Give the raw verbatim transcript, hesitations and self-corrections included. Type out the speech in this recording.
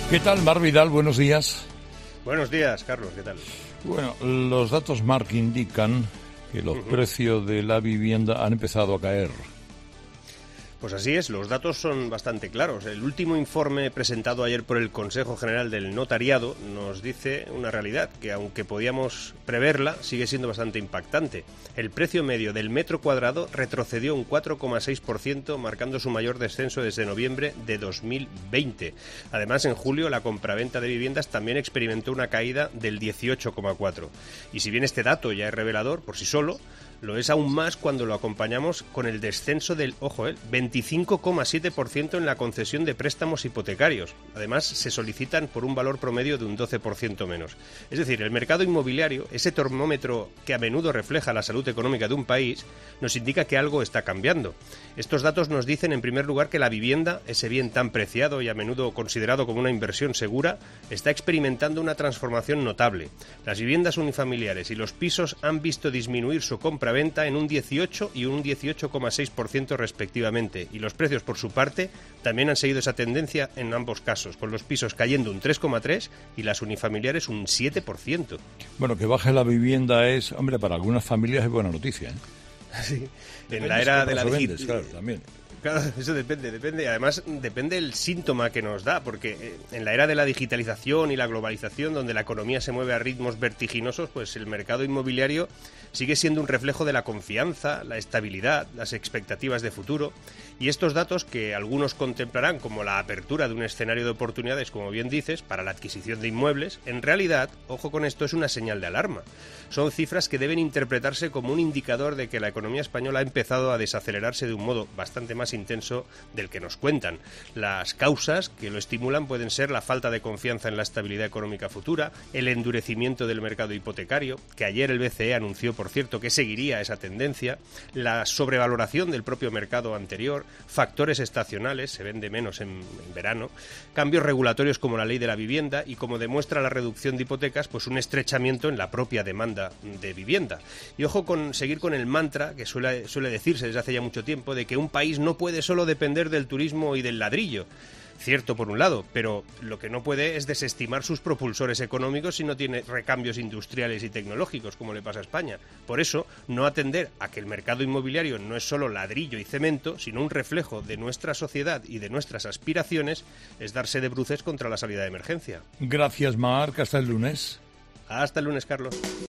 ¿Qué tal, Mar Vidal? Buenos días. Buenos días, Carlos. ¿Qué tal? Bueno, los datos, Marc, indican que los uh-huh. precios de la vivienda han empezado a caer. Pues así es, los datos son bastante claros. El último informe presentado ayer por el Consejo General del Notariado nos dice una realidad que, aunque podíamos preverla, sigue siendo bastante impactante. El precio medio del metro cuadrado retrocedió un cuatro coma seis por ciento, marcando su mayor descenso desde noviembre de dos mil veinte. Además, en julio la compraventa de viviendas también experimentó una caída del dieciocho coma cuatro por ciento. Y si bien este dato ya es revelador por sí solo, lo es aún más cuando lo acompañamos con el descenso del, ojo, eh, veinticinco coma siete por ciento en la concesión de préstamos hipotecarios. Además, se solicitan por un valor promedio de un doce por ciento menos. Es decir, el mercado inmobiliario, ese termómetro que a menudo refleja la salud económica de un país, nos indica que algo está cambiando. Estos datos nos dicen, en primer lugar, que la vivienda, ese bien tan preciado y a menudo considerado como una inversión segura, está experimentando una transformación notable. Las viviendas unifamiliares y los pisos han visto disminuir su compra venta en un dieciocho y un dieciocho coma seis por ciento respectivamente, y los precios, por su parte, también han seguido esa tendencia en ambos casos, con los pisos cayendo un tres coma tres por ciento y las unifamiliares un siete por ciento. Bueno, que baje la vivienda es, hombre, para algunas familias es buena noticia, ¿eh? Sí. En la era de la digitalización, claro, también. Claro, eso depende, depende. Además, depende el síntoma que nos da, porque en la era de la digitalización y la globalización, donde la economía se mueve a ritmos vertiginosos, pues el mercado inmobiliario sigue siendo un reflejo de la confianza, la estabilidad, las expectativas de futuro. Y estos datos, que algunos contemplarán como la apertura de un escenario de oportunidades, como bien dices, para la adquisición de inmuebles, en realidad, ojo con esto, es una señal de alarma. Son cifras que deben interpretarse como un indicador de que la economía española ha empezado a desacelerarse de un modo bastante más intenso del que nos cuentan. Las causas que lo estimulan pueden ser la falta de confianza en la estabilidad económica futura, el endurecimiento del mercado hipotecario, que ayer el B C E anunció, por cierto, que seguiría esa tendencia, la sobrevaloración del propio mercado anterior, factores estacionales, se vende menos en, en verano, cambios regulatorios como la ley de la vivienda y, como demuestra la reducción de hipotecas, pues un estrechamiento en la propia demanda de vivienda. Y ojo con seguir con el mantra que suele, suele decirse desde hace ya mucho tiempo, de que un país no puede solo depender del turismo y del ladrillo. Cierto por un lado, pero lo que no puede es desestimar sus propulsores económicos si no tiene recambios industriales y tecnológicos, como le pasa a España. Por eso, no atender a que el mercado inmobiliario no es solo ladrillo y cemento, sino un reflejo de nuestra sociedad y de nuestras aspiraciones, es darse de bruces contra la salida de emergencia. Gracias, Marc. Hasta el lunes. Hasta el lunes, Carlos.